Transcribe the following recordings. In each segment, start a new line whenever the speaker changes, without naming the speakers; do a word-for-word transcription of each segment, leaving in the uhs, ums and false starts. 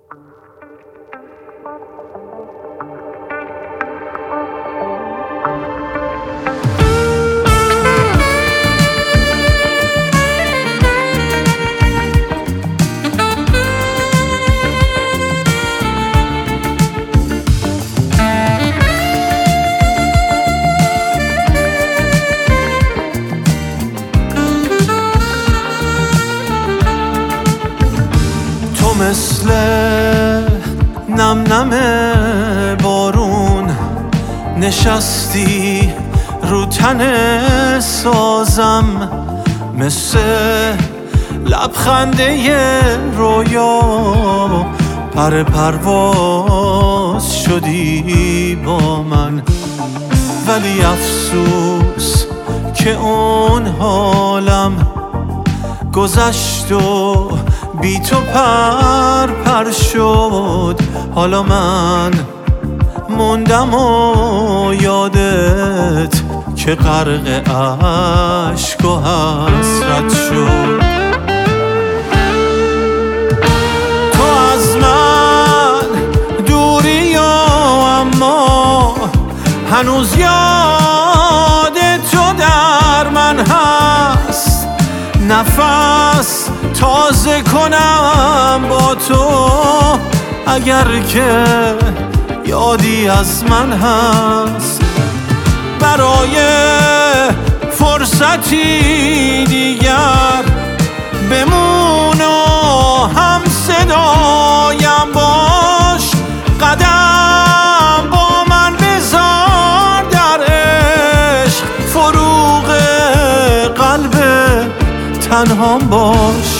مثل نم نم بارون نشستی رو تن سازم، مثل لبخنده رویا پر پرواز شدی با من. ولی افسوس که اون حالم گذشت و بی تو پر پر شد. حالا من موندم و یادت که غرق اشک و حسرت شد. تو از من دوری و اما هنوز یاد تو در من هست. نفس تازه کنم با تو اگر که یادی از من هست. برای فرصتی دیگر بمون و هم صدایم باش. قدم با من بذار در عشق، فروغ قلب تنهام باش.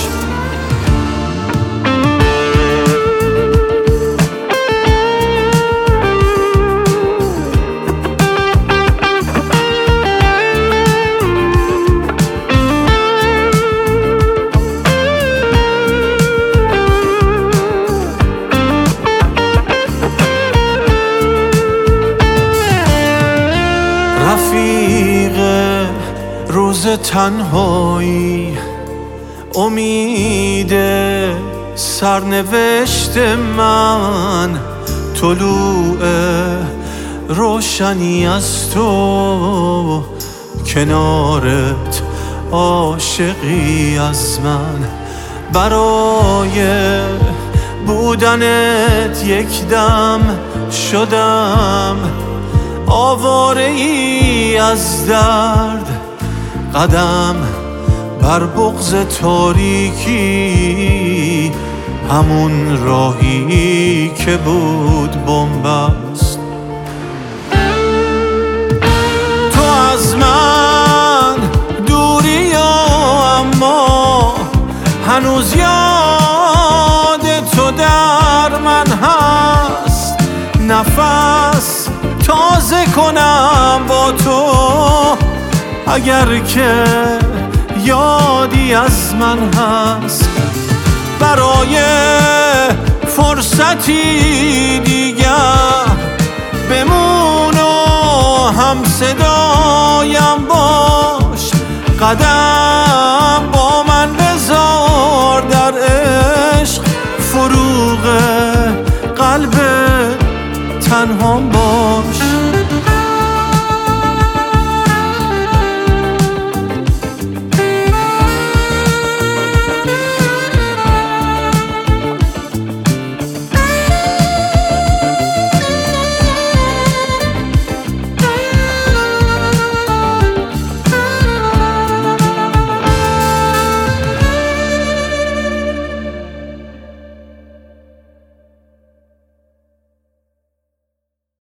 رفیق روز تنهایی، امید سرنوشت من، طلوع روشنی از تو، کنارت عاشقی از من. برای بودنت یک دم شدم آواره ای از درد. قدم بر بغض تاریکی، همون راهی که بود بنبست. تو از من دوری و اما هنوز یاد تو در من هست. نفس تازه کنم با تو اگر که یادی از من هست. برای فرصتی دیگر بمون و هم صدایم باش. قدم با من بذار در عشق، فروغ قلب تنهام باش.